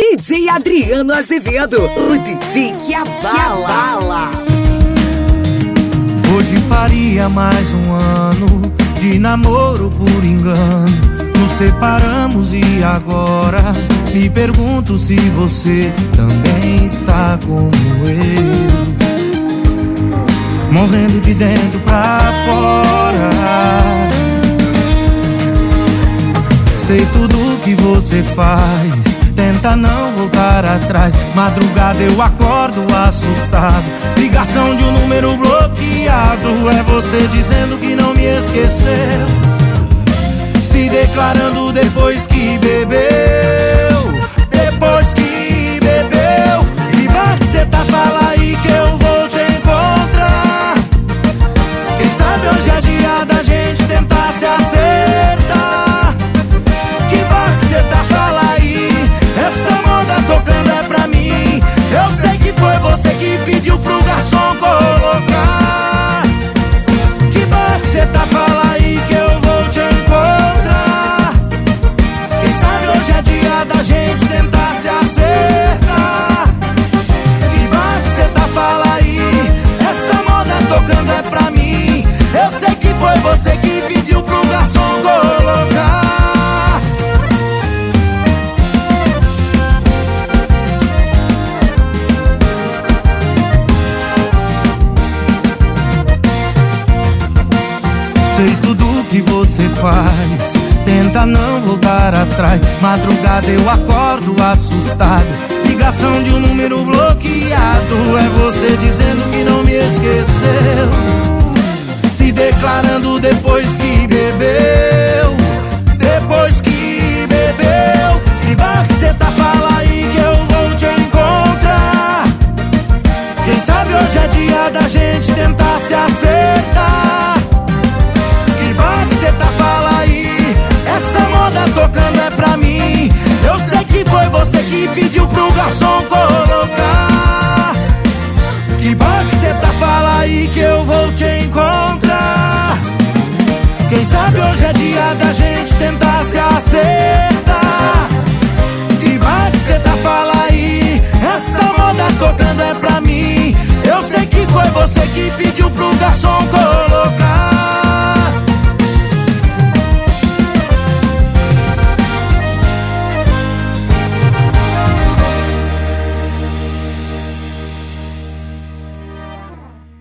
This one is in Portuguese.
DJ Adriano Azevedo, o DJ que abala. Hoje faria mais um ano de namoro por engano. Nos separamos e agora me pergunto se você também está como eu, morrendo de dentro pra fora. Sei tudo que você faz, tenta não voltar atrás. Madrugada eu acordo assustado, ligação de um número bloqueado. É você dizendo que não me esqueceu, se declarando depois que bebeu. Depois que bebeu, que bar que cê tá, fala aí que eu vou te encontrar. Quem sabe hoje é dia da gente tentar se acertar. Que bar que cê tá, fala aí, essa moda tocando é pra mim. Eu sei que foi você que pediu pro garçom colocar. Que bar que cê tá, fala aí que eu vou te encontrar. Quem sabe hoje é dia da gente tentar se acertar. Que bar que cê tá, fala aí, essa moda tocando é pra mim. Eu sei que foi você que pediu pro garçom colocar. Sei tudo que você faz, tenta não voltar atrás. Madrugada eu acordo assustado, ligação de um número bloqueado. É você dizendo que não me esqueceu, se declarando depois que bebeu. Depois que bebeu, que bar que cê tá, fala aí que eu vou te encontrar. Quem sabe hoje é dia da gente tentar se acertar. Que bar que cê tá, fala aí, essa moda tocando é pra mim. Eu sei que foi você que pediu pro garçom colocar. Que bar que cê tá, fala aí que eu vou te encontrar. Quem sabe hoje é dia da gente tentar se acertar. Que bar que cê tá, fala aí, essa moda tocando é pra mim. Eu sei que foi você que pediu pro garçom colocar.